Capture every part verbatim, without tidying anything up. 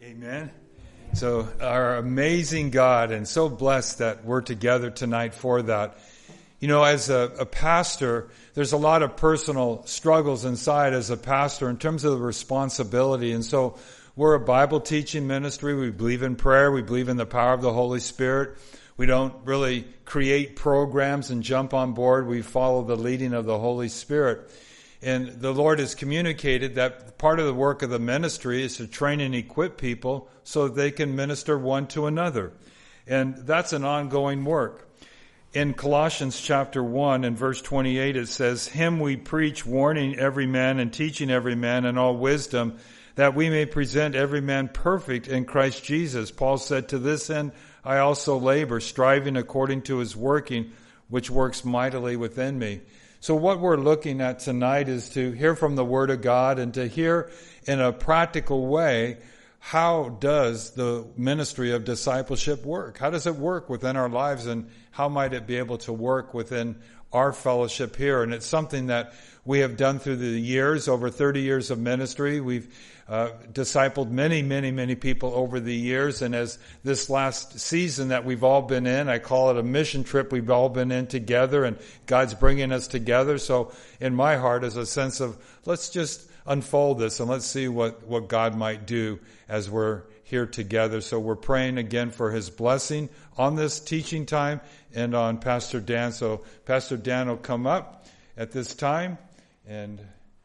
Amen. So our amazing God, and so blessed that we're together tonight for that. You know, as a, a pastor, there's a lot of personal struggles inside as a pastor in terms of the responsibility. And so we're a Bible teaching ministry. We believe in prayer. We believe in the power of the Holy Spirit. We don't really create programs and jump on board. We follow the leading of the Holy Spirit. And the Lord has communicated that part of the work of the ministry is to train and equip people so that they can minister one to another. And that's an ongoing work. In Colossians chapter one and verse twenty-eight, it says, "Him we preach, warning every man and teaching every man in all wisdom, that we may present every man perfect in Christ Jesus." Paul said, "To this end I also labor, striving according to his working, which works mightily within me." So what we're looking at tonight is to hear from the Word of God and to hear in a practical way, how does the ministry of discipleship work? How does it work within our lives, and how might it be able to work within our fellowship here? And it's something that we have done through the years, over thirty years of ministry. We've uh, discipled many, many, many people over the years. And as this last season that we've all been in, I call it a mission trip we've all been in together, and God's bringing us together. So in my heart is a sense of, let's just unfold this and let's see what, what God might do as we're here together. So we're praying again for his blessing on this teaching time and on Pastor Dan. So Pastor Dan will come up at this time, and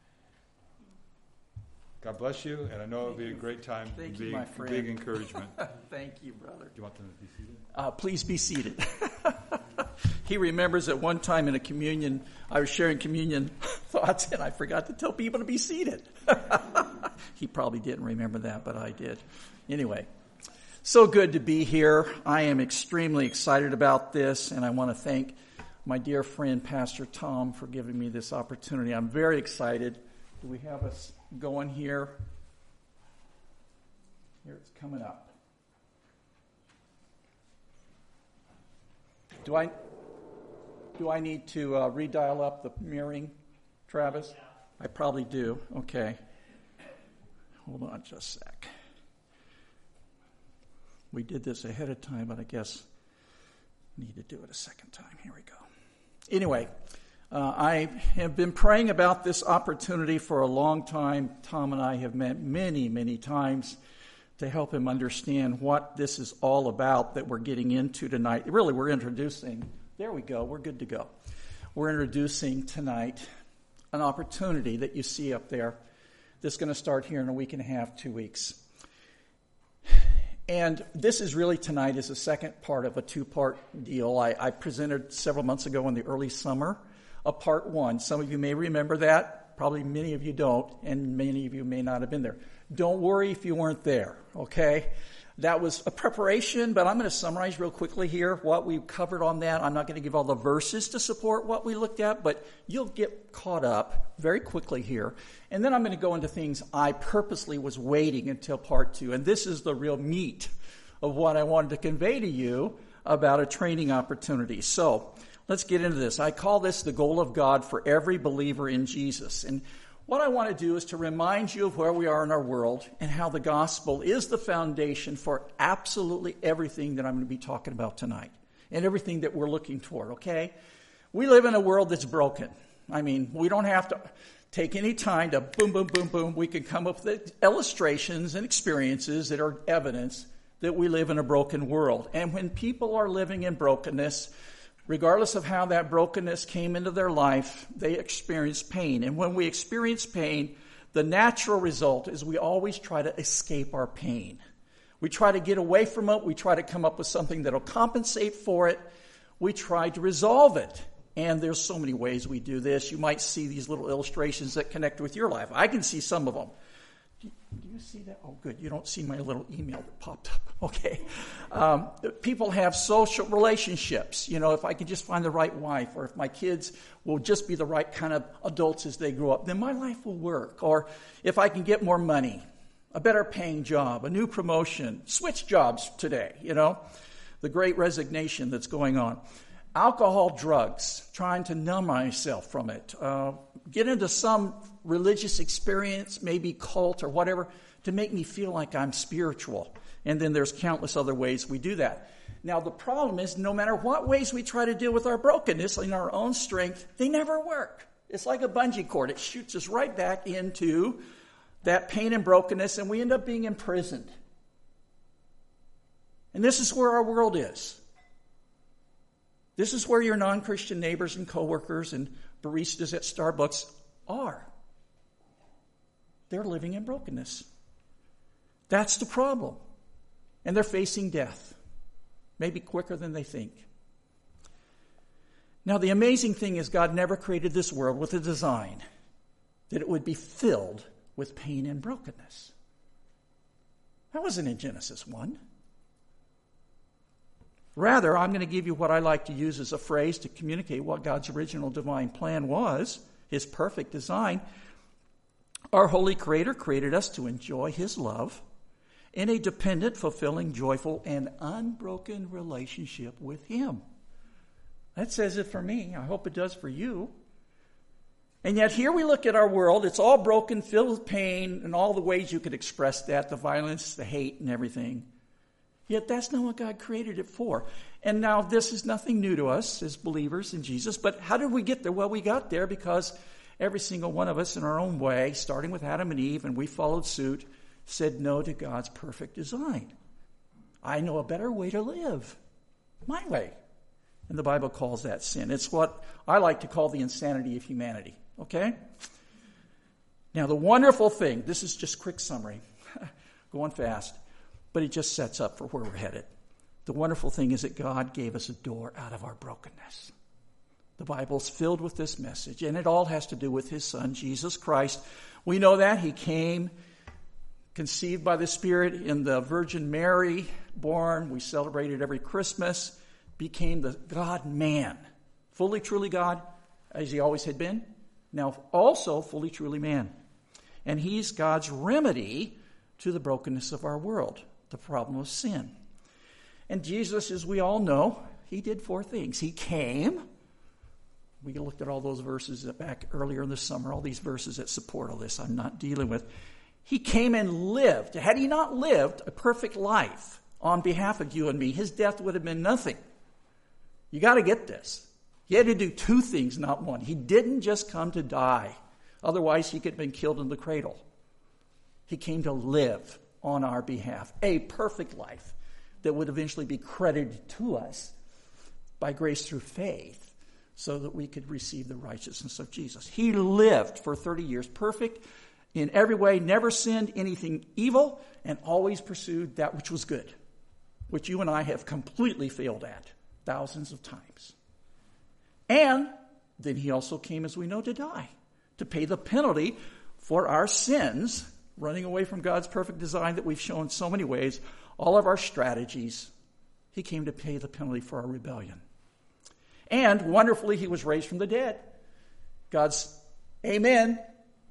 God bless you. And I know it'll be a great time. Thank big, you, my friend. Big encouragement. Thank you, brother. Do you want them to be seated? Uh, please be seated. He remembers at one time in a communion, I was sharing communion thoughts, and I forgot to tell people to be seated. He probably didn't remember that, but I did. Anyway, so good to be here. I am extremely excited about this, and I want to thank my dear friend, Pastor Tom, for giving me this opportunity. I'm very excited. Do we have us going here? Here it's coming up. Do I do I need to uh, redial up the mirroring, Travis? I probably do. Okay. Hold on just a sec. We did this ahead of time, but I guess need to do it a second time. Here we go. Anyway, uh, I have been praying about this opportunity for a long time. Tom and I have met many, many times to help him understand what this is all about that we're getting into tonight. Really, we're introducing, there we go, we're good to go. We're introducing tonight an opportunity that you see up there that's going to start here in a week and a half, two weeks. And this is really tonight is the second part of a two-part deal. I, I presented several months ago in the early summer a part one. Some of you may remember that. Probably many of you don't, and many of you may not have been there. Don't worry if you weren't there, okay? That was a preparation, but I'm going to summarize real quickly here what we covered on that. I'm not going to give all the verses to support what we looked at, but you'll get caught up very quickly here. And then I'm going to go into things I purposely was waiting until part two. And this is the real meat of what I wanted to convey to you about a training opportunity. So let's get into this. I call this the goal of God for every believer in Jesus. And what I want to do is to remind you of where we are in our world and how the gospel is the foundation for absolutely everything that I'm going to be talking about tonight and everything that we're looking toward, okay? We live in a world that's broken. I mean, we don't have to take any time to boom, boom, boom, boom. We can come up with illustrations and experiences that are evidence that we live in a broken world. And when people are living in brokenness, regardless of how that brokenness came into their life, they experience pain. And when we experience pain, the natural result is we always try to escape our pain. We try to get away from it. We try to come up with something that will compensate for it. We try to resolve it. And there's so many ways we do this. You might see these little illustrations that connect with your life. I can see some of them. Do you see that? Oh, good. You don't see my little email that popped up. Okay. Um, people have social relationships. You know, if I can just find the right wife, or if my kids will just be the right kind of adults as they grow up, then my life will work. Or if I can get more money, a better paying job, a new promotion, switch jobs today, you know, the great resignation that's going on. Alcohol, drugs, trying to numb myself from it, uh, get into some religious experience, maybe cult or whatever, to make me feel like I'm spiritual. And then there's countless other ways we do that. Now, the problem is, no matter what ways we try to deal with our brokenness in our own strength, they never work. It's like a bungee cord. It shoots us right back into that pain and brokenness, and we end up being imprisoned. And this is where our world is. This is where your non-Christian neighbors and coworkers and baristas at Starbucks are. They're living in brokenness. That's the problem. And they're facing death. Maybe quicker than they think. Now, the amazing thing is God never created this world with a design that it would be filled with pain and brokenness. That wasn't in Genesis one. Rather, I'm going to give you what I like to use as a phrase to communicate what God's original divine plan was, his perfect design. Our holy Creator created us to enjoy his love in a dependent, fulfilling, joyful, and unbroken relationship with him. That says it for me. I hope it does for you. And yet here we look at our world. It's all broken, filled with pain, and all the ways you could express that, the violence, the hate, and everything. Yet that's not what God created it for. And now this is nothing new to us as believers in Jesus. But how did we get there? Well, we got there because every single one of us in our own way, starting with Adam and Eve, and we followed suit, said no to God's perfect design. I know a better way to live. My way. And the Bible calls that sin. It's what I like to call the insanity of humanity. Okay? Now, the wonderful thing, this is just quick summary, going fast, but it just sets up for where we're headed. The wonderful thing is that God gave us a door out of our brokenness. The Bible's filled with this message, and it all has to do with his Son, Jesus Christ. We know that he came, conceived by the Spirit in the Virgin Mary, born. We celebrate it every Christmas. Became the God-man, fully, truly God, as he always had been. Now, also fully, truly man. And he's God's remedy to the brokenness of our world, the problem of sin. And Jesus, as we all know, he did four things. He came. We looked at all those verses back earlier in the summer, all these verses that support all this I'm not dealing with. He came and lived. Had he not lived a perfect life on behalf of you and me, his death would have been nothing. You got to get this. He had to do two things, not one. He didn't just come to die. Otherwise, he could have been killed in the cradle. He came to live on our behalf, a perfect life that would eventually be credited to us by grace through faith so that we could receive the righteousness of Jesus. He lived for thirty years, perfect in every way, never sinned anything evil, and always pursued that which was good, which you and I have completely failed at thousands of times. And then he also came, as we know, to die, to pay the penalty for our sins, running away from God's perfect design that we've shown so many ways, all of our strategies. He came to pay the penalty for our rebellion. And wonderfully, he was raised from the dead. God's amen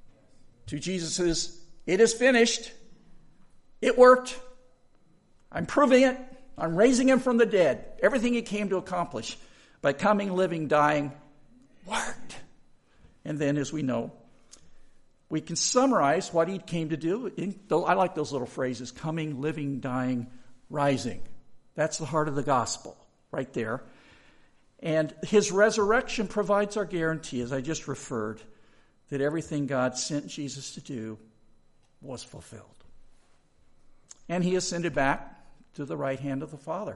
to Jesus's, it is finished. It worked. I'm proving it. I'm raising him from the dead. Everything he came to accomplish by coming, living, dying, worked. And then, as we know, we can summarize what he came to do. In, I like those little phrases, coming, living, dying, rising. That's the heart of the gospel right there. And his resurrection provides our guarantee, as I just referred, that everything God sent Jesus to do was fulfilled. And he ascended back to the right hand of the Father.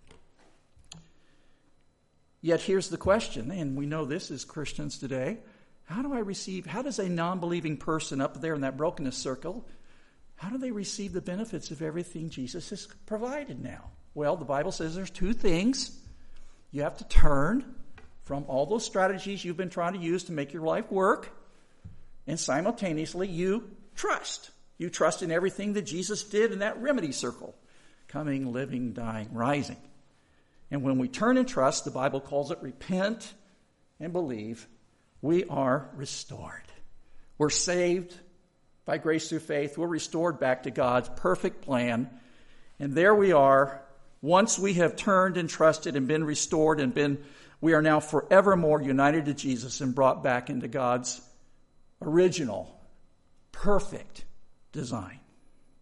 Yet here's the question, and we know this as Christians today. How do I receive, how does a non-believing person up there in that brokenness circle, how do they receive the benefits of everything Jesus has provided now? Well, the Bible says there's two things. You have to turn from all those strategies you've been trying to use to make your life work, and simultaneously you trust. You trust in everything that Jesus did in that remedy circle. Coming, living, dying, rising. And when we turn and trust, the Bible calls it repent and believe, we are restored. We're saved by grace through faith. We're restored back to God's perfect plan. And there we are. Once we have turned and trusted and been restored and been, we are now forevermore united to Jesus and brought back into God's original, perfect design.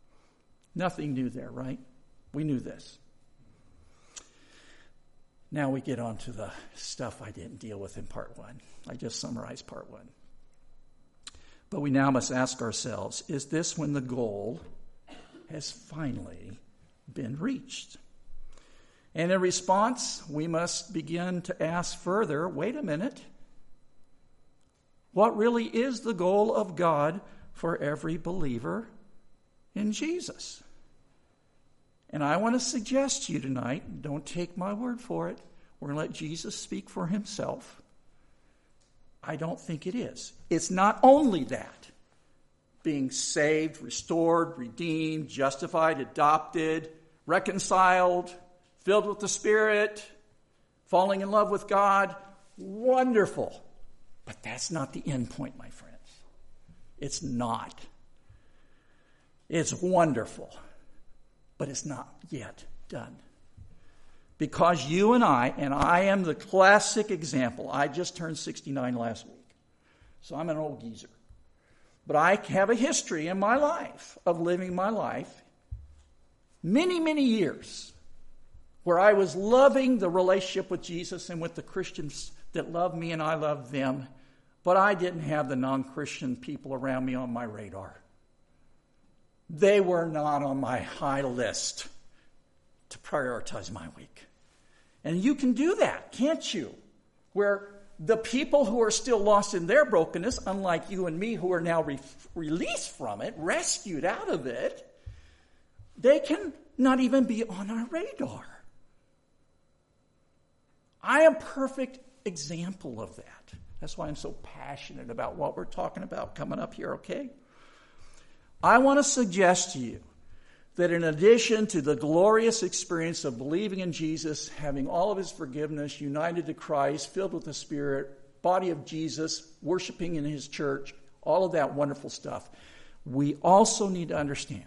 Nothing new there, right? We knew this. Now we get on to the stuff I didn't deal with in part one. I just summarized part one. But we now must ask ourselves, is this when the goal has finally been reached? And in response, we must begin to ask further, wait a minute, what really is the goal of God for every believer in Jesus? And I want to suggest to you tonight, don't take my word for it, we're going to let Jesus speak for himself. I don't think it is. It's not only that, being saved, restored, redeemed, justified, adopted, reconciled, filled with the Spirit, falling in love with God, wonderful. But that's not the end point, my friends. It's not. It's wonderful, but it's not yet done. Because you and I, and I am the classic example. I just turned sixty-nine last week, so I'm an old geezer. But I have a history in my life of living my life many, many years where I was loving the relationship with Jesus and with the Christians that love me and I love them, but I didn't have the non-Christian people around me on my radar. They were not on my high list to prioritize my week. And you can do that, can't you? Where the people who are still lost in their brokenness, unlike you and me who are now re- released from it, rescued out of it, they can not even be on our radar. I am a perfect example of that. That's why I'm so passionate about what we're talking about coming up here, okay? I want to suggest to you that in addition to the glorious experience of believing in Jesus, having all of his forgiveness, united to Christ, filled with the Spirit, body of Jesus, worshiping in his church, all of that wonderful stuff, we also need to understand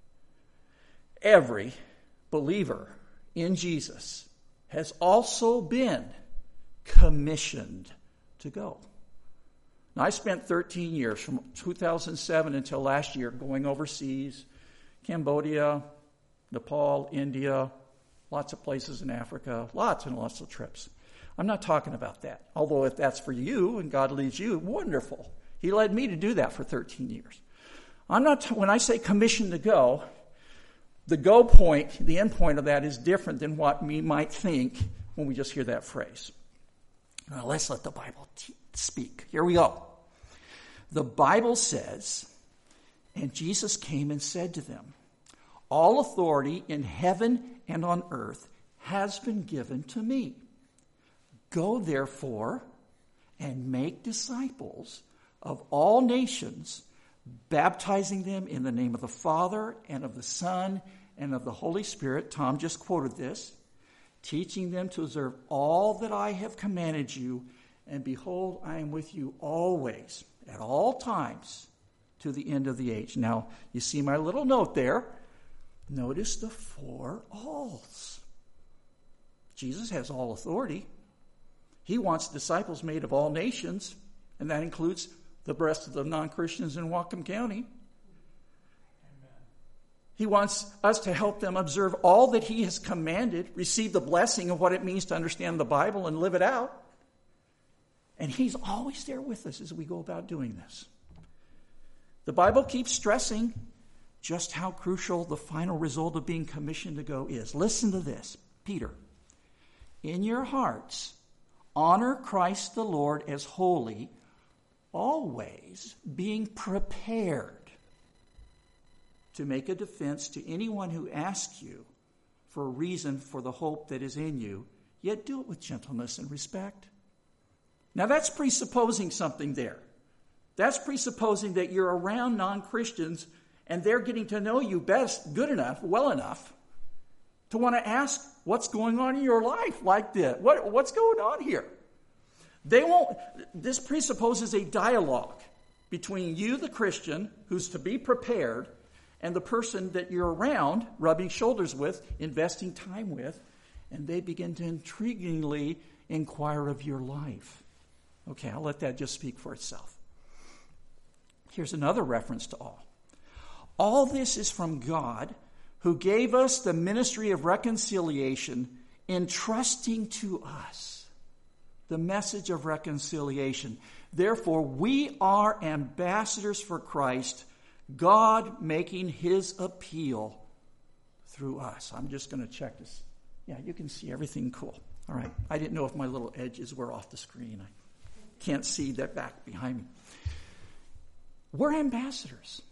every believer in Jesus has also been commissioned to go. Now, I spent thirteen years, from two thousand seven until last year, going overseas, Cambodia, Nepal, India, lots of places in Africa, lots and lots of trips. I'm not talking about that. Although if that's for you and God leads you, wonderful. He led me to do that for thirteen years. I'm not. T- when I say commissioned to go, the go point, the end point of that is different than what we might think when we just hear that phrase. Now, let's let the Bible t- speak. Here we go. The Bible says, and Jesus came and said to them, all authority in heaven and on earth has been given to me. Go therefore and make disciples of all nations, baptizing them in the name of the Father and of the Son and of the Holy Spirit. Tom just quoted this. Teaching them to observe all that I have commanded you. And behold, I am with you always, at all times, to the end of the age. Now, you see my little note there. Notice the four alls. Jesus has all authority. He wants disciples made of all nations, and that includes the rest of the non-Christians in Whatcom County. He wants us to help them observe all that he has commanded, receive the blessing of what it means to understand the Bible and live it out. And he's always there with us as we go about doing this. The Bible keeps stressing just how crucial the final result of being commissioned to go is. Listen to this. Peter, in your hearts, honor Christ the Lord as holy, always being prepared to make a defense to anyone who asks you for a reason for the hope that is in you, yet do it with gentleness and respect. Now that's presupposing something there. That's presupposing that you're around non-Christians and they're getting to know you best, good enough, well enough, to want to ask what's going on in your life like this. What, what's going on here? They won't. This presupposes a dialogue between you, the Christian, who's to be prepared, and the person that you're around, rubbing shoulders with, investing time with, and they begin to intriguingly inquire of your life. Okay, I'll let that just speak for itself. Here's another reference to all. All this is from God, who gave us the ministry of reconciliation, entrusting to us the message of reconciliation. Therefore, we are ambassadors for Christ, God making his appeal through us. I'm just going to check this. Yeah, you can see everything cool. All right. I didn't know if my little edges were off the screen. I can't see that back behind me. We're ambassadors.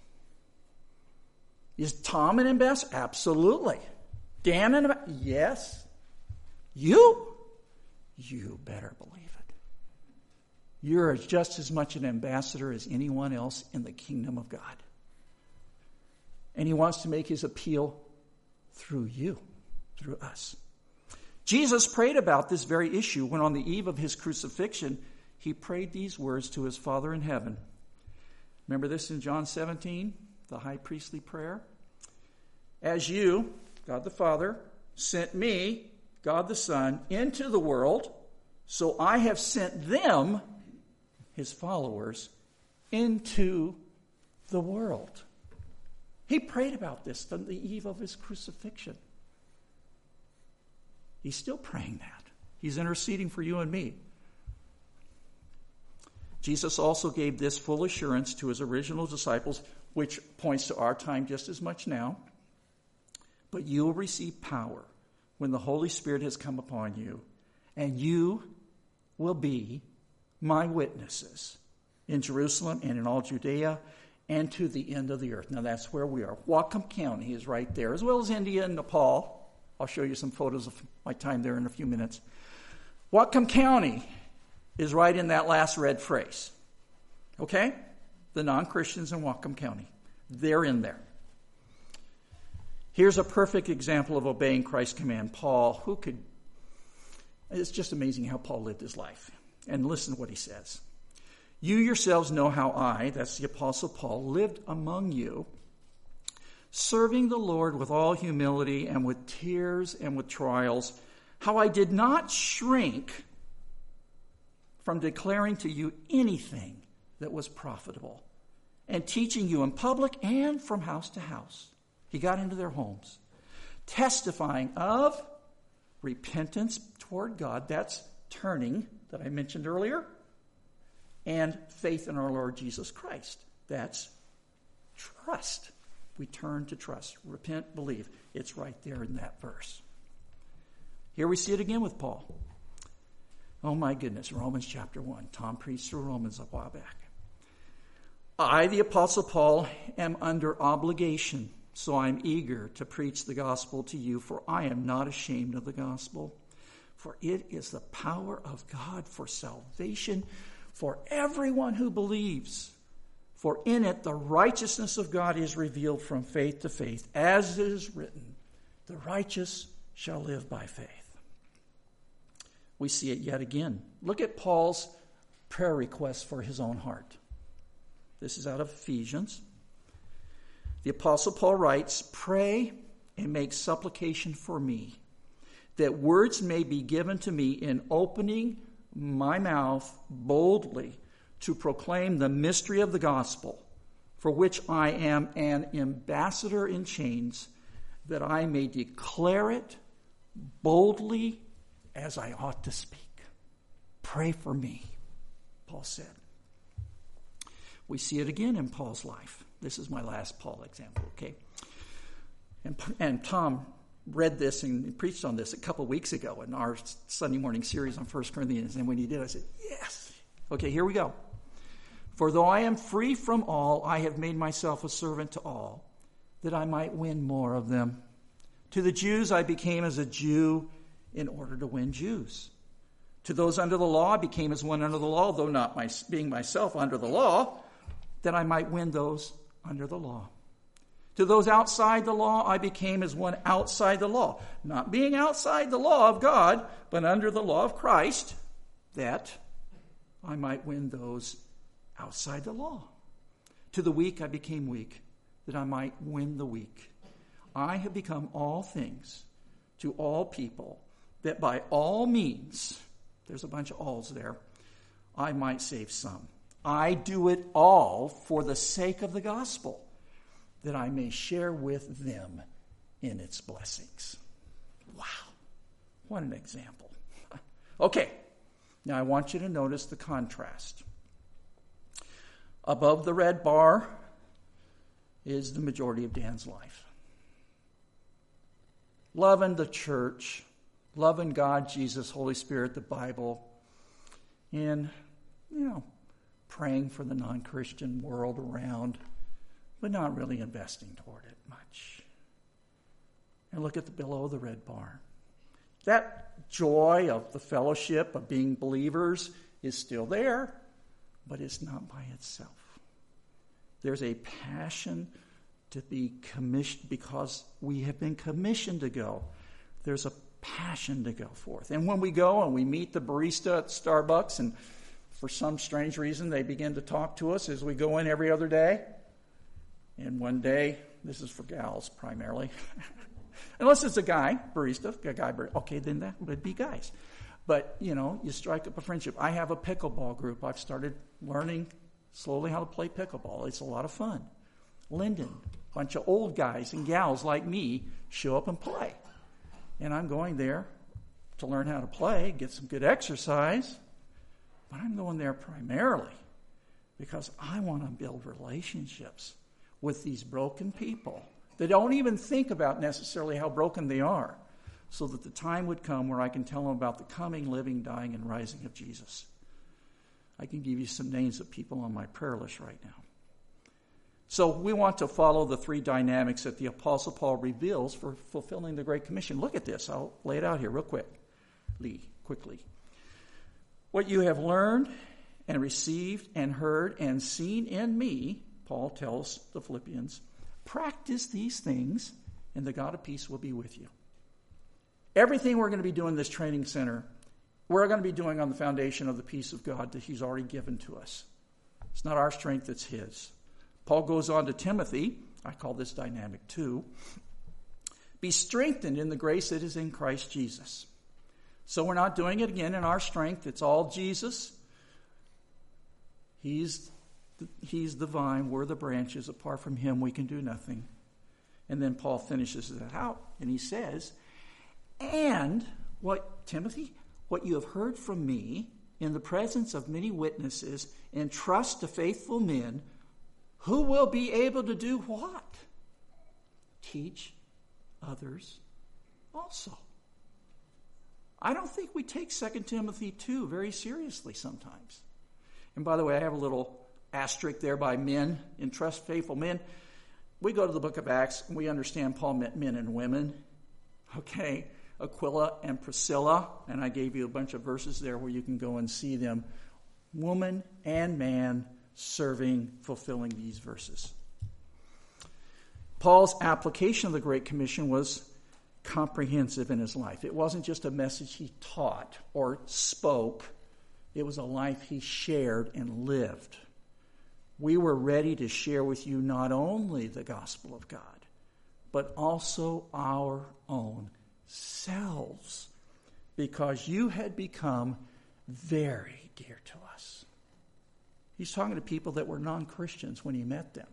Is Tom an ambassador? Absolutely. Dan an ambassador? Yes. You? You better believe it. You're just as much an ambassador as anyone else in the kingdom of God. And he wants to make his appeal through you, through us. Jesus prayed about this very issue when on the eve of his crucifixion, he prayed these words to his Father in heaven. Remember this in John seventeen, the high priestly prayer? As you, God the Father, sent me, God the Son, into the world, so I have sent them, his followers, into the world. He prayed about this on the eve of his crucifixion. He's still praying that. He's interceding for you and me. Jesus also gave this full assurance to his original disciples, which points to our time just as much now. But you will receive power when the Holy Spirit has come upon you, and you will be my witnesses in Jerusalem and in all Judea and to the end of the earth. Now that's where we are. Whatcom County is right there, as well as India and Nepal. I'll show you some photos of my time there in a few minutes. Whatcom County is right in that last red phrase. Okay? The non-Christians in Whatcom County. They're in there. Here's a perfect example of obeying Christ's command. Paul, who could... It's just amazing how Paul lived his life. And listen to what he says. You yourselves know how I, that's the Apostle Paul, lived among you, serving the Lord with all humility and with tears and with trials, how I did not shrink from declaring to you anything that was profitable and teaching you in public and from house to house. He got into their homes, testifying of repentance toward God, that's turning, that I mentioned earlier, and faith in our Lord Jesus Christ, that's trust. We turn to trust. Repent, believe. It's right there in that verse. Here we see it again with Paul. Oh my goodness, Romans chapter one. Tom preached through Romans a while back. I, the Apostle Paul, am under obligation, so I'm eager to preach the gospel to you, for I am not ashamed of the gospel. For it is the power of God for salvation for everyone who believes. For in it the righteousness of God is revealed from faith to faith, as it is written, the righteous shall live by faith. We see it yet again. Look at Paul's prayer request for his own heart. This is out of Ephesians. The Apostle Paul writes, pray and make supplication for me, that words may be given to me in opening my mouth boldly to proclaim the mystery of the gospel, for which I am an ambassador in chains, that I may declare it boldly as I ought to speak. Pray for me, Paul said. We see it again in Paul's life. This is my last Paul example, okay? And, and Tom read this and preached on this a couple weeks ago in our Sunday morning series on First Corinthians. And when he did, I said, yes. Okay, here we go. For though I am free from all, I have made myself a servant to all, that I might win more of them. To the Jews I became as a Jew in order to win Jews. To those under the law I became as one under the law, though not my, being myself under the law, that I might win those under the law. To those outside the law I became as one outside the law, not being outside the law of God, but under the law of Christ, that I might win those outside the law. To the weak I became weak, that I might win the weak. I have become all things to all people, that by all means, there's a bunch of alls there, I might save some. I do it all for the sake of the gospel, that I may share with them in its blessings. Wow. What an example. Okay. Now I want you to notice the contrast. Above the red bar is the majority of Dan's life. Loving the church, loving God, Jesus, Holy Spirit, the Bible, and, you know, praying for the non-Christian world around, but not really investing toward it much. And look at the below the red bar. That joy of the fellowship of being believers is still there, but it's not by itself. There's a passion to be commissioned because we have been commissioned to go. There's a passion to go forth. And when we go and we meet the barista at Starbucks, and for some strange reason they begin to talk to us as we go in every other day. And one day, this is for gals primarily, unless it's a guy barista, a guy barista, okay, then that would be guys. But, you know, you strike up a friendship. I have a pickleball group. I've started learning slowly how to play pickleball. It's a lot of fun. Linden, a bunch of old guys and gals like me show up and play. And I'm going there to learn how to play, get some good exercise. But I'm going there primarily because I want to build relationships with these broken people that don't even think about necessarily how broken they are, so that the time would come where I can tell them about the coming, living, dying, and rising of Jesus. I can give you some names of people on my prayer list right now. So we want to follow the three dynamics that the Apostle Paul reveals for fulfilling the Great Commission. Look at this. I'll lay it out here real quick. Lee, quickly. What you have learned and received and heard and seen in me, Paul tells the Philippians, practice these things and the God of peace will be with you. Everything we're going to be doing in this training center, we're going to be doing on the foundation of the peace of God that he's already given to us. It's not our strength, it's his. Paul goes on to Timothy, I call this dynamic two, be strengthened in the grace that is in Christ Jesus. So we're not doing it again in our strength. It's all Jesus. He's the, he's the vine. We're the branches. Apart from him, we can do nothing. And then Paul finishes it out, and he says, and what, Timothy, what you have heard from me in the presence of many witnesses, entrust to faithful men who will be able to do what? Teach others also. I don't think we take Second Timothy two very seriously sometimes. And by the way, I have a little asterisk there by men, entrust faithful men. We go to the book of Acts and we understand Paul meant men and women. Okay, Aquila and Priscilla, and I gave you a bunch of verses there where you can go and see them. Woman and man serving, fulfilling these verses. Paul's application of the Great Commission was comprehensive in his life. It wasn't just a message he taught or spoke. It was a life he shared and lived. We were ready to share with you not only the gospel of God, but also our own selves, because you had become very dear to us. He's talking to people that were non-Christians when he met them.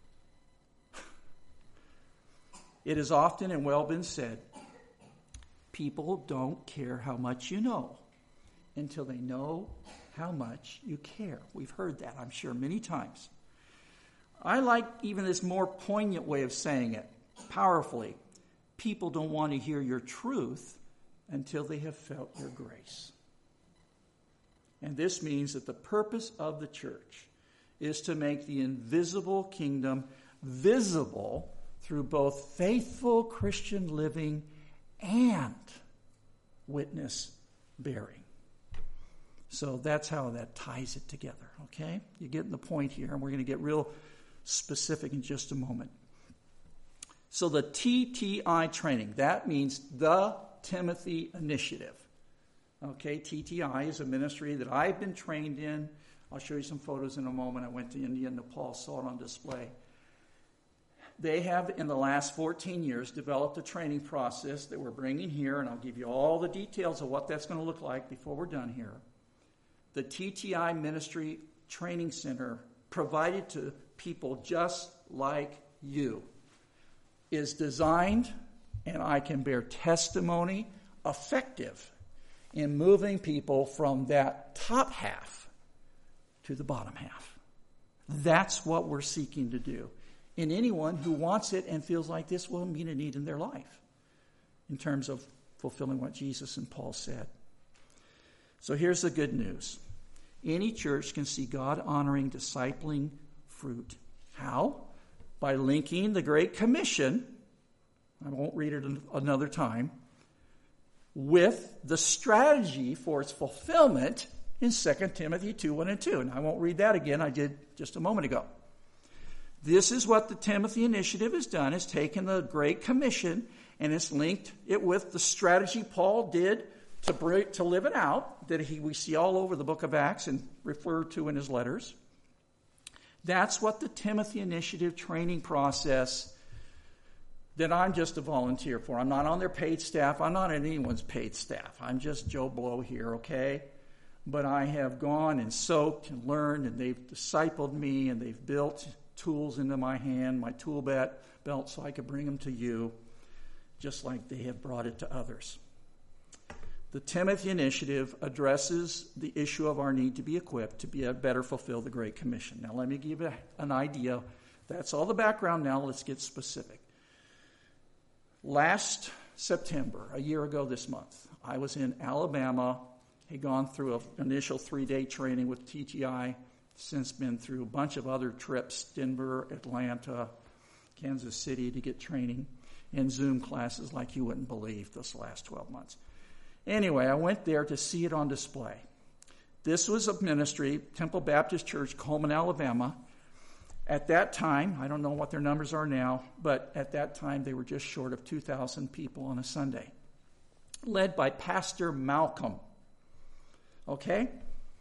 It has often and well been said, people don't care how much you know until they know how much you care. We've heard that, I'm sure, many times. I like even this more poignant way of saying it, powerfully. People don't want to hear your truth until they have felt your grace. And this means that the purpose of the church is to make the invisible kingdom visible through both faithful Christian living and witness bearing. So that's how that ties it together, okay? You're getting the point here, and we're going to get real specific in just a moment. So the T T I training, that means the Timothy Initiative. Okay, T T I is a ministry that I've been trained in. I'll show you some photos in a moment. I went to India and Nepal, saw it on display. They have, in the last fourteen years, developed a training process that we're bringing here, and I'll give you all the details of what that's going to look like before we're done here. The T T I Ministry Training Center, provided to people just like you, is designed and I can bear testimony effective in moving people from that top half to the bottom half. That's what we're seeking to do in anyone who wants it and feels like this will meet a need in their life in terms of fulfilling what Jesus and Paul said. So here's the good news. Any church can see God-honoring, discipling fruit. How? By linking the Great Commission, I won't read it another time, with the strategy for its fulfillment in Second Timothy two, one and two. And I won't read that again. I did just a moment ago. This is what the Timothy Initiative has done. It's taken the Great Commission and it's linked it with the strategy Paul did to bring, to live it out, that he, we see all over the book of Acts and refer to in his letters. That's what the Timothy Initiative training process that I'm just a volunteer for. I'm not on their paid staff. I'm not on anyone's paid staff. I'm just Joe Blow here, okay? But I have gone and soaked and learned, and they've discipled me, and they've built tools into my hand, my tool belt, belt, so I could bring them to you, just like they have brought it to others. The Timothy Initiative addresses the issue of our need to be equipped to be a better fulfill the Great Commission. Now, let me give you an idea. That's all the background. Now, let's get specific. Last September, a year ago this month, I was in Alabama. Had gone through an initial three-day training with T T I. Since been through a bunch of other trips, Denver, Atlanta, Kansas City to get training, and Zoom classes like you wouldn't believe this last twelve months. Anyway, I went there to see it on display. This was a ministry, Temple Baptist Church, Coleman, Alabama. At that time, I don't know what their numbers are now, but at that time they were just short of two thousand people on a Sunday, led by Pastor Malcolm. Okay?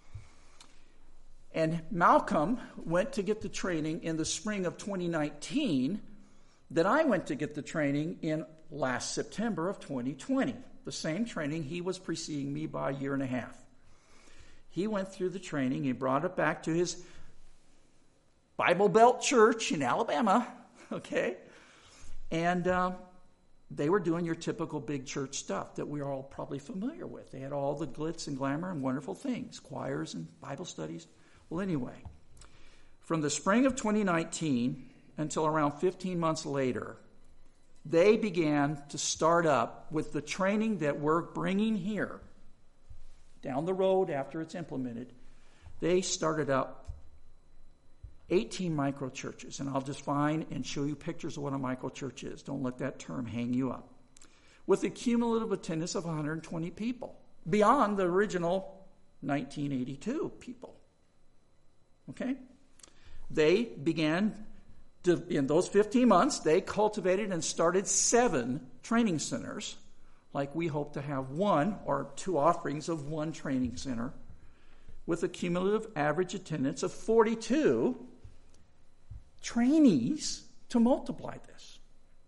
And Malcolm went to get the training in the spring of twenty nineteen that I went to get the training in last September of twenty twenty. The same training. He was preceding me by a year and a half. He went through the training. He brought it back to his Bible Belt church in Alabama. Okay? And um, they were doing your typical big church stuff that we're all probably familiar with. They had all the glitz and glamour and wonderful things, choirs and Bible studies. Well, anyway, from the spring of twenty nineteen until around fifteen months later, they began to start up with the training that we're bringing here down the road after it's implemented. They started up eighteen micro churches, and I'll just find and show you pictures of what a micro church is. Don't let that term hang you up. With a cumulative attendance of one hundred twenty people, beyond the original nineteen eighty-two people. Okay? They began to, in those fifteen months, they cultivated and started seven training centers, like we hope to have one or two offerings of one training center, with a cumulative average attendance of forty-two trainees to multiply this.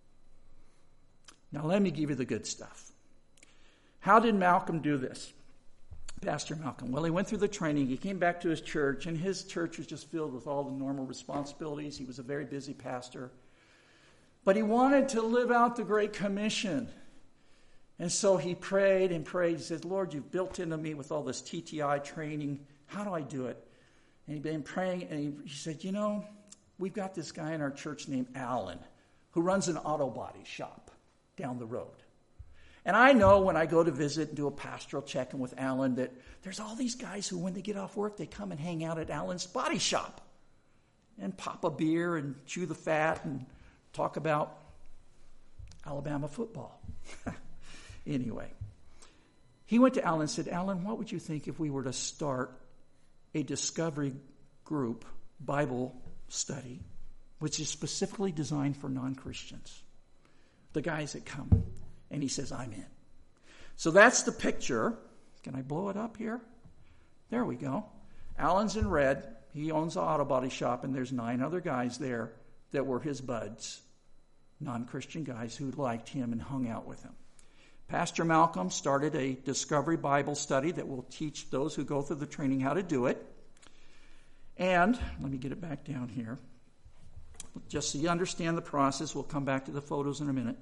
Now let me give you the good stuff. How did Malcolm do this? Pastor Malcolm. Well, he went through the training. He came back to his church, and his church was just filled with all the normal responsibilities. He was a very busy pastor. But he wanted to live out the Great Commission. And so he prayed and prayed. He said, Lord, you've built into me with all this T T I training. How do I do it? And he'd been praying, and he, he said, you know, we've got this guy in our church named Alan who runs an auto body shop down the road. And I know when I go to visit and do a pastoral check-in with Alan that there's all these guys who, when they get off work, they come and hang out at Alan's body shop and pop a beer and chew the fat and talk about Alabama football. Anyway, he went to Alan and said, Alan, what would you think if we were to start a discovery group Bible study, which is specifically designed for non-Christians, the guys that come? And he says, I'm in. So that's the picture. Can I blow it up here? There we go. Alan's in red. He owns the auto body shop, and there's nine other guys there that were his buds, non-Christian guys who liked him and hung out with him. Pastor Malcolm started a Discovery Bible study that will teach those who go through the training how to do it. And let me get it back down here. Just so you understand the process, we'll come back to the photos in a minute.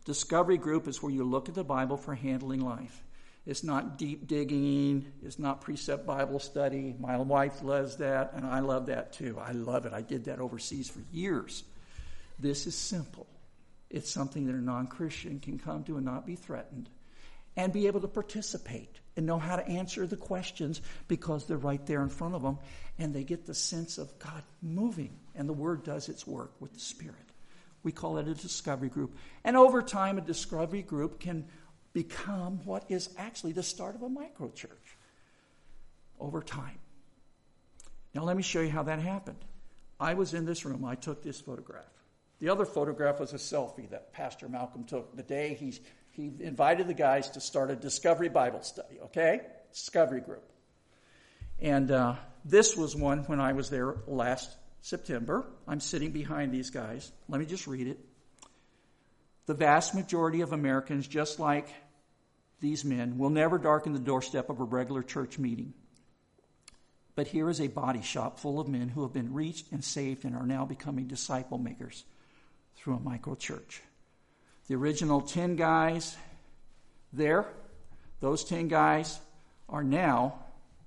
Discovery group is where you look at the Bible for handling life. It's not deep digging. It's not precept Bible study. My wife loves that, and I love that too. I love it. I did that overseas for years. This is simple. It's something that a non-Christian can come to and not be threatened and be able to participate and know how to answer the questions because they're right there in front of them, and they get the sense of God moving, and the Word does its work with the Spirit. We call it a discovery group. And over time, a discovery group can become what is actually the start of a microchurch. Over time. Now let me show you how that happened. I was in this room. I took this photograph. The other photograph was a selfie that Pastor Malcolm took the day he's, he invited the guys to start a Discovery Bible study, okay? Discovery group. And uh, this was one when I was there last September. I'm sitting behind these guys. Let me just read it. The vast majority of Americans, just like these men, will never darken the doorstep of a regular church meeting. But here is a body shop full of men who have been reached and saved and are now becoming disciple makers through a microchurch. The original ten guys there, those ten guys are now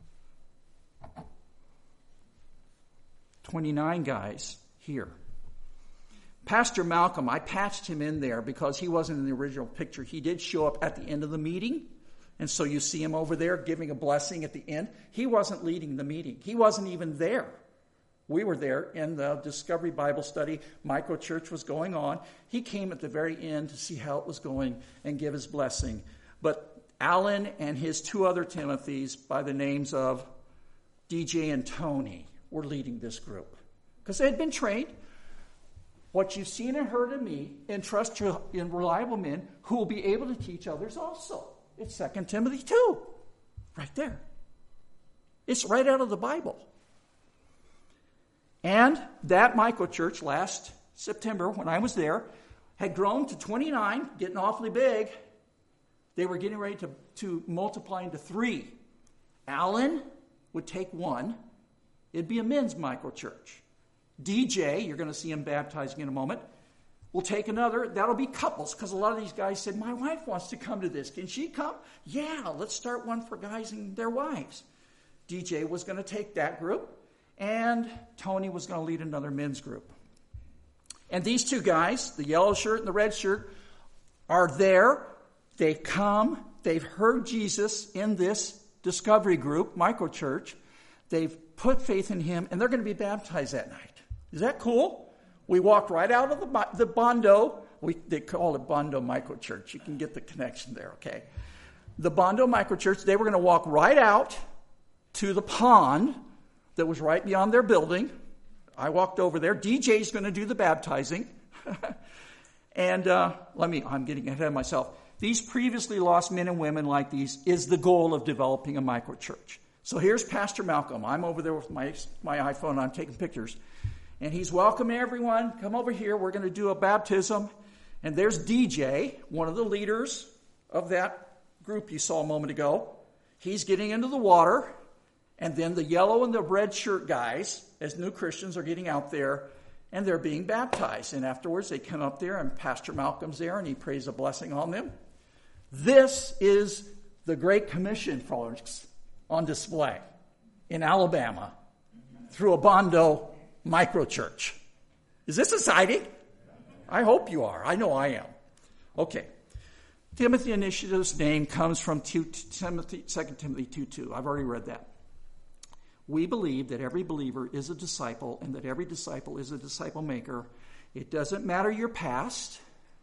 twenty-nine guys here. Pastor Malcolm, I patched him in there because he wasn't in the original picture. He did show up at the end of the meeting, and so you see him over there giving a blessing at the end. He wasn't leading the meeting. He wasn't even there. We were there in the Discovery Bible Study. Microchurch was going on. He came at the very end to see how it was going and give his blessing. But Alan and his two other Timothys by the names of D J and Tony were leading this group because they had been trained. What you've seen and heard of me, entrust in reliable men who will be able to teach others also. It's Second Timothy two, right there. It's right out of the Bible. And that microchurch last September, when I was there, had grown to twenty-nine, getting awfully big. They were getting ready to, to multiply into three. Alan would take one. It'd be a men's microchurch. D J, you're going to see him baptizing in a moment, will take another. That'll be couples, because a lot of these guys said, my wife wants to come to this. Can she come? Yeah, let's start one for guys and their wives. D J was going to take that group, and Tony was going to lead another men's group. And these two guys, the yellow shirt and the red shirt, are there. They've come. They've heard Jesus in this discovery group, microchurch. They've put faith in him, and they're going to be baptized that night. Is that cool? We walked right out of the, the Bondo. We, they call it Bondo Microchurch. You can get the connection there, okay? The Bondo Microchurch, they were going to walk right out to the pond that was right beyond their building. I walked over there. D J's going to do the baptizing. and uh, let me, I'm getting ahead of myself. These previously lost men and women like these is the goal of developing a microchurch. So here's Pastor Malcolm. I'm over there with my, my iPhone. I'm taking pictures. And he's welcoming everyone. Come over here. We're going to do a baptism. And there's D J, one of the leaders of that group you saw a moment ago. He's getting into the water. And then the yellow and the red shirt guys, as new Christians, are getting out there. And they're being baptized. And afterwards, they come up there, and Pastor Malcolm's there, and he prays a blessing on them. This is the Great Commission, folks, on display in Alabama through a Bondo microchurch. Is this exciting? I hope you are. I know I am. Okay. Timothy Initiative's name comes from Timothy, Second Timothy two two. I've already read that. We believe that every believer is a disciple and that every disciple is a disciple maker. It doesn't matter your past.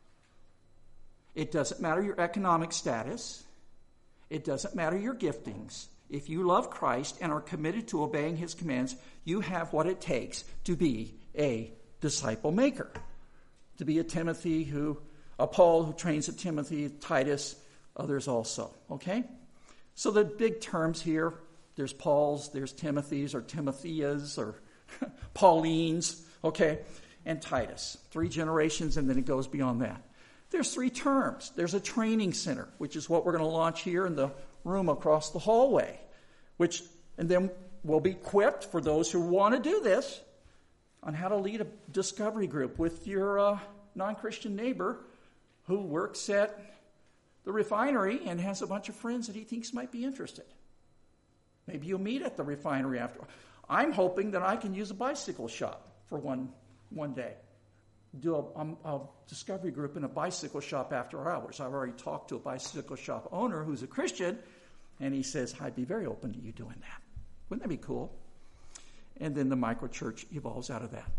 It doesn't matter your economic status. It doesn't matter your giftings. If you love Christ and are committed to obeying his commands, you have what it takes to be a disciple maker. To be a Timothy who, a Paul who trains a Timothy, Titus, others also. Okay? So the big terms here, there's Paul's, there's Timothy's or Timotheas or Pauline's, okay? And Titus. Three generations, and then it goes beyond that. There's three terms. There's a training center, which is what we're going to launch here in the room across the hallway, which, and then we'll be equipped for those who want to do this on how to lead a discovery group with your uh, non-Christian neighbor who works at the refinery and has a bunch of friends that he thinks might be interested. Maybe you'll meet at the refinery after. I'm hoping that I can use a bicycle shop for one one day. Do a, um, a discovery group in a bicycle shop after hours. I've already talked to a bicycle shop owner who's a Christian, and he says, I'd be very open to you doing that. Wouldn't that be cool? And then the microchurch evolves out of that.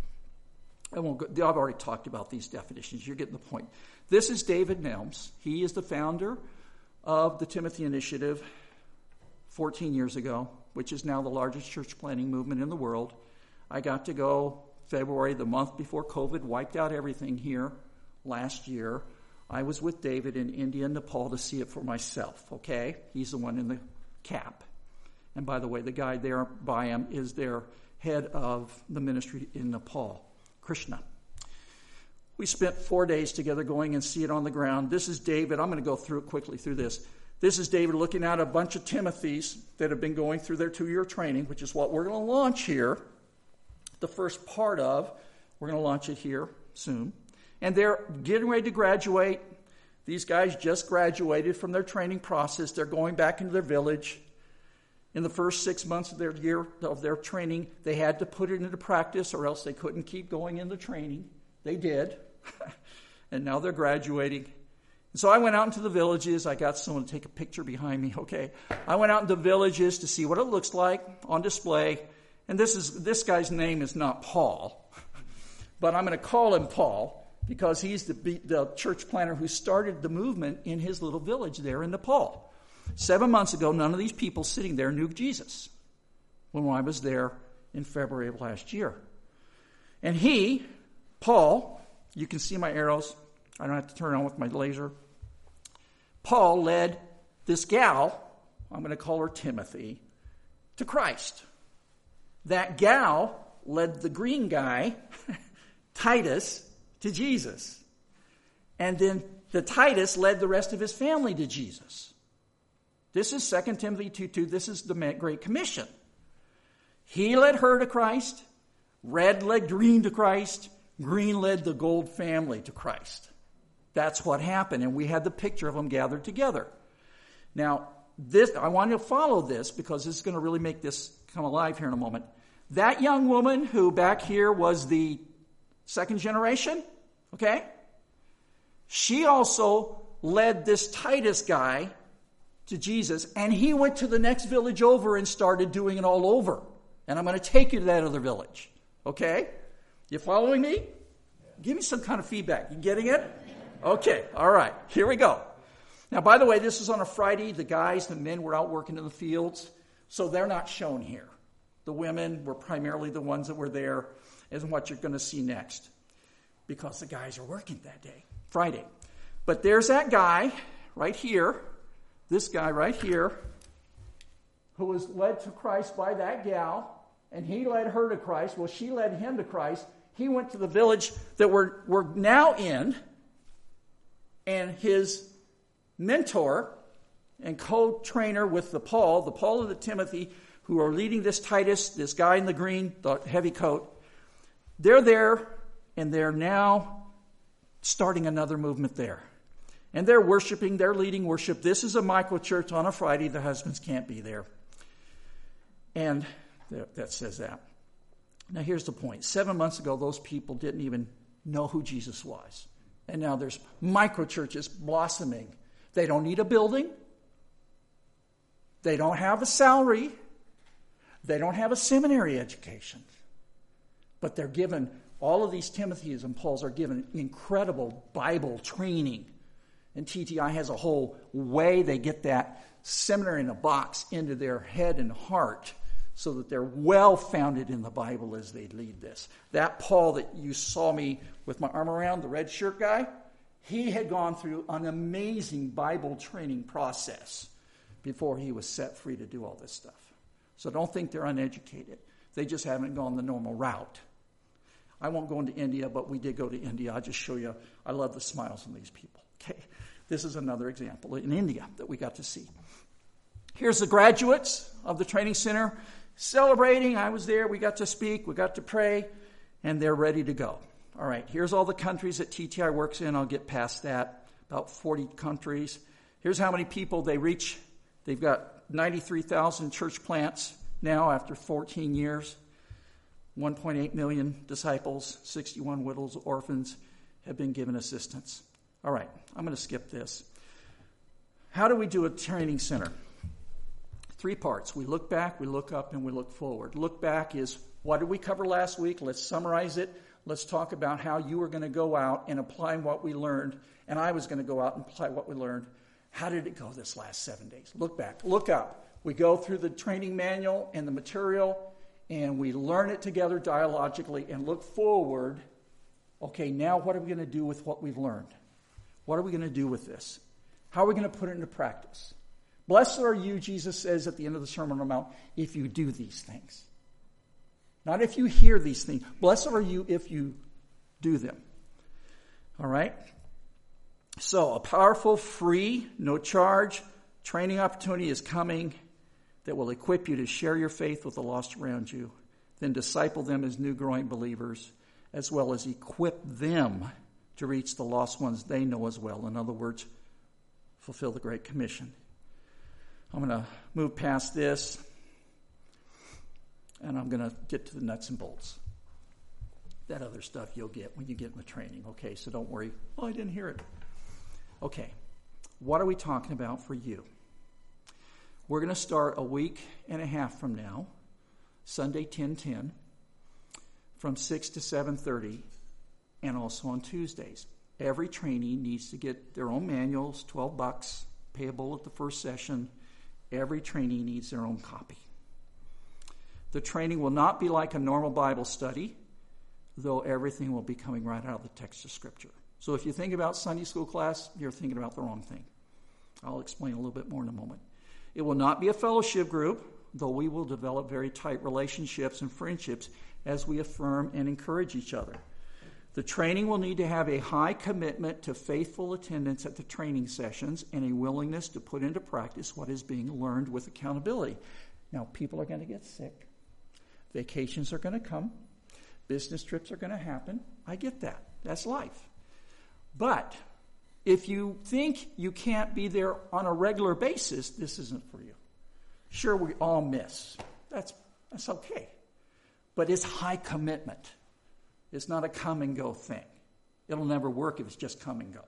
I won't go, I've already talked about these definitions. You're getting the point. This is David Nelms. He is the founder of the Timothy Initiative fourteen years ago, which is now the largest church planting movement in the world. I got to go February, the month before COVID wiped out everything here last year. I was with David in India and Nepal to see it for myself, okay? He's the one in the cap. And by the way, the guy there by him is their head of the ministry in Nepal, Krishna. We spent four days together going and see it on the ground. This is David. I'm going to go through quickly through this. This is David looking at a bunch of Timothys that have been going through their two-year training, which is what we're going to launch here. The first part of, we're going to launch it here soon. And they're getting ready to graduate. These guys just graduated from their training process. They're going back into their village. In the first six months of their year of their training, they had to put it into practice or else they couldn't keep going into training. They did. And now they're graduating. And so I went out into the villages. I got someone to take a picture behind me, okay? I went out into villages to see what it looks like on display. And this is this guy's name is not Paul, but I'm going to call him Paul because he's the, the church planter who started the movement in his little village there in Nepal. Seven months ago, none of these people sitting there knew Jesus when I was there in February of last year. And he, Paul, you can see my arrows. I don't have to turn on with my laser. Paul led this gal, I'm going to call her Timothy, to Christ. That gal led the green guy, Titus, to Jesus. And then the Titus led the rest of his family to Jesus. This is Second Timothy two two. This is the Great Commission. He led her to Christ. Red led green to Christ. Green led the gold family to Christ. That's what happened. And we had the picture of them gathered together. Now, this I want you to follow this because this is going to really make this come alive here in a moment. That young woman who back here was the second generation, okay? She also led this Titus guy to Jesus, and he went to the next village over and started doing it all over. And I'm going to take you to that other village, okay? You following me? Give me some kind of feedback. You getting it? Okay, all right, here we go. Now, by the way, this is on a Friday. The guys, the men were out working in the fields, so they're not shown here. The women were primarily the ones that were there, is what you're going to see next, because the guys are working that day, Friday. But there's that guy right here, this guy right here, who was led to Christ by that gal, and he led her to Christ. Well, she led him to Christ. He went to the village that we're, we're now in, and his mentor and co-trainer with the Paul, the Paul and the Timothy, who are leading this Titus, this guy in the green, the heavy coat, they're there, and they're now starting another movement there. And they're worshiping, they're leading worship. This is a micro-church on a Friday. The husbands can't be there. And that says that. Now here's the point. Seven months ago, those people didn't even know who Jesus was. And now there's micro-churches blossoming. They don't need a building. They don't have a salary. They don't have a seminary education. But they're given, all of these Timothys and Pauls are given incredible Bible training. And T T I has a whole way they get that seminary in a box into their head and heart so that they're well founded in the Bible as they lead this. That Paul that you saw me with my arm around, the red shirt guy, he had gone through an amazing Bible training process before he was set free to do all this stuff. So don't think they're uneducated. They just haven't gone the normal route. I won't go into India, but we did go to India. I'll just show you. I love the smiles on these people. Okay, this is another example in India that we got to see. Here's the graduates of the training center celebrating. I was there. We got to speak. We got to pray, and they're ready to go. All right, here's all the countries that T T I works in. I'll get past that. about forty countries. Here's how many people they reach. They've got ninety-three thousand church plants now after fourteen years. one point eight million disciples, sixty-one widows, orphans have been given assistance. All right, I'm going to skip this. How do we do a training center? Three parts. We look back, we look up, and we look forward. Look back is, what did we cover last week? Let's summarize it. Let's talk about how you were going to go out and apply what we learned, and I was going to go out and apply what we learned. How did it go this last seven days? Look back. Look up. We go through the training manual and the material, and we learn it together dialogically and look forward. Okay, now what are we going to do with what we've learned? What are we going to do with this? How are we going to put it into practice? Blessed are you, Jesus says at the end of the Sermon on the Mount, if you do these things. Not if you hear these things. Blessed are you if you do them. All right? So, a powerful, free, no charge training opportunity is coming that will equip you to share your faith with the lost around you, then disciple them as new growing believers, as well as equip them to reach the lost ones they know as well. In other words, fulfill the Great Commission. I'm going to move past this, and I'm going to get to the nuts and bolts. That other stuff you'll get when you get in the training. Okay, so don't worry. Oh, I didn't hear it. Okay, what are we talking about for you? We're going to start a week and a half from now, Sunday ten ten, from six to seven thirty, and also on Tuesdays. Every trainee needs to get their own manuals, twelve bucks, payable at the first session. Every trainee needs their own copy. The training will not be like a normal Bible study, though everything will be coming right out of the text of Scripture. So if you think about Sunday school class, you're thinking about the wrong thing. I'll explain a little bit more in a moment. It will not be a fellowship group, though we will develop very tight relationships and friendships as we affirm and encourage each other. The training will need to have a high commitment to faithful attendance at the training sessions and a willingness to put into practice what is being learned with accountability. Now, people are going to get sick. Vacations are going to come. Business trips are going to happen. I get that. That's life. But if you think you can't be there on a regular basis, this isn't for you. Sure, we all miss. That's, that's okay. But it's high commitment. It's not a come and go thing. It'll never work if it's just come and go.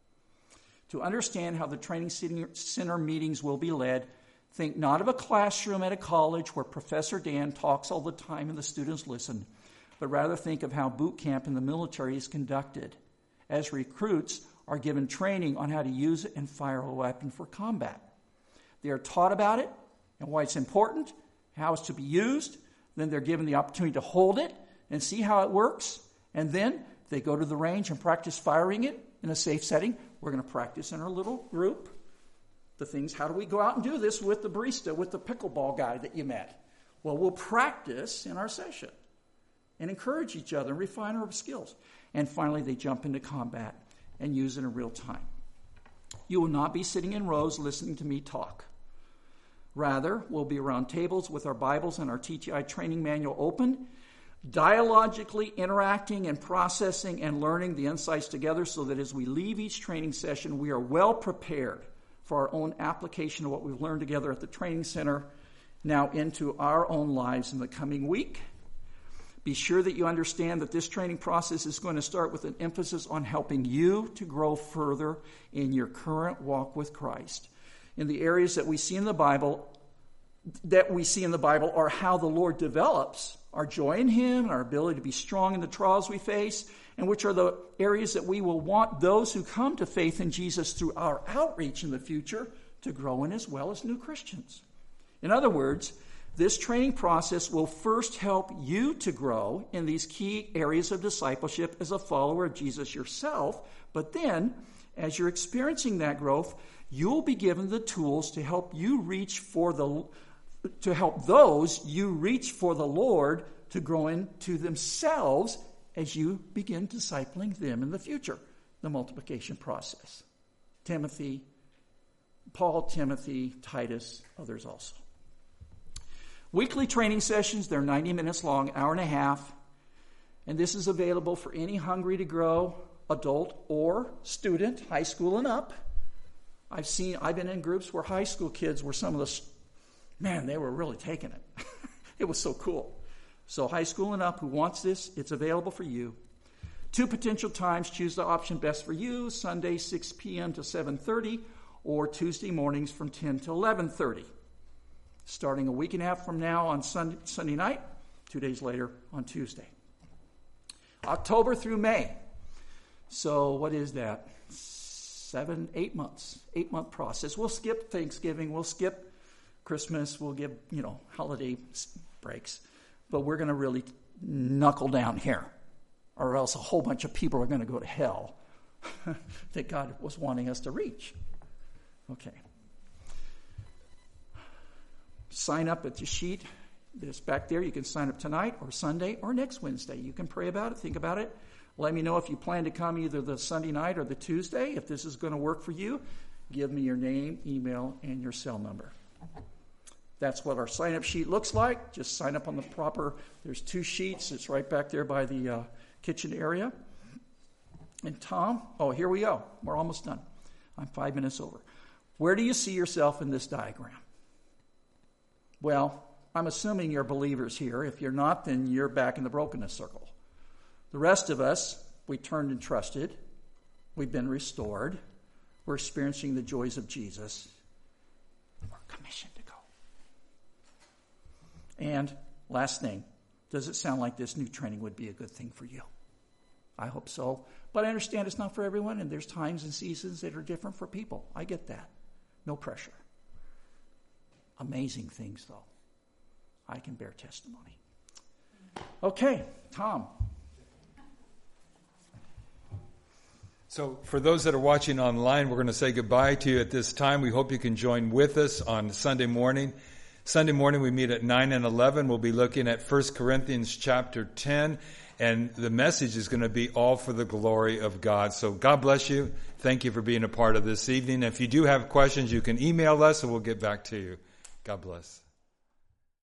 To understand how the training center meetings will be led, think not of a classroom at a college where Professor Dan talks all the time and the students listen, but rather think of how boot camp in the military is conducted, as recruits are given training on how to use it and fire a weapon for combat. They are taught about it and why it's important, how it's to be used. Then they're given the opportunity to hold it and see how it works. And then they go to the range and practice firing it in a safe setting. We're going to practice in our little group the things. How do we go out and do this with the barista, with the pickleball guy that you met? Well, we'll practice in our session and encourage each other and refine our skills. And finally, they jump into combat and use it in real time. You will not be sitting in rows listening to me talk. Rather, we'll be around tables with our Bibles and our T T I training manual open, dialogically interacting and processing and learning the insights together so that as we leave each training session, we are well prepared for our own application of what we've learned together at the training center now into our own lives in the coming week. Be sure that you understand that this training process is going to start with an emphasis on helping you to grow further in your current walk with Christ. In the areas that we see in the Bible, that we see in the Bible are how the Lord develops our joy in Him and our ability to be strong in the trials we face, and which are the areas that we will want those who come to faith in Jesus through our outreach in the future to grow in as well as new Christians. In other words, this training process will first help you to grow in these key areas of discipleship as a follower of Jesus yourself, but then, as you're experiencing that growth, you'll be given the tools to help you reach for the to help those you reach for the Lord to grow into themselves as you begin discipling them in the future. The multiplication process. Timothy, Paul, Timothy, Titus, others also. Weekly training sessions, they're ninety minutes long, hour and a half. And this is available for any hungry to grow adult or student, high school and up. I've seen, I've been in groups where high school kids were some of the, man, they were really taking it. It was so cool. So high school and up who wants this, it's available for you. Two potential times, choose the option best for you, Sunday six p.m. to seven thirty, or Tuesday mornings from ten to eleven thirty. Starting a week and a half from now on Sunday, Sunday night, two days later on Tuesday. October through May. So what is that? Seven, eight months. Eight-month process. We'll skip Thanksgiving. We'll skip Christmas. We'll give, you know, holiday breaks. But we're going to really knuckle down here, or else a whole bunch of people are going to go to hell that God was wanting us to reach. Okay. Sign up at the sheet that's back there. You can sign up tonight or Sunday or next Wednesday. You can pray about it, think about it. Let me know if you plan to come either the Sunday night or the Tuesday. If this is going to work for you, give me your name, email, and your cell number. That's what our sign-up sheet looks like. Just sign up on the proper, there's two sheets. It's right back there by the uh, kitchen area. And Tom, oh, here we go. We're almost done. I'm five minutes over. Where do you see yourself in this diagram? Well, I'm assuming you're believers here. If you're not, then you're back in the brokenness circle. The rest of us, we turned and trusted. We've been restored. We're experiencing the joys of Jesus. We're commissioned to go. And last thing, does it sound like this new training would be a good thing for you? I hope so. But I understand it's not for everyone, and there's times and seasons that are different for people. I get that. No pressure. Amazing things, though. I can bear testimony. Okay, Tom. So for those that are watching online, we're going to say goodbye to you at this time. We hope you can join with us on Sunday morning. Sunday morning we meet at nine and eleven. We'll be looking at First Corinthians chapter ten, and the message is going to be all for the glory of God. So God bless you. Thank you for being a part of this evening. If you do have questions, you can email us and we'll get back to you. God bless.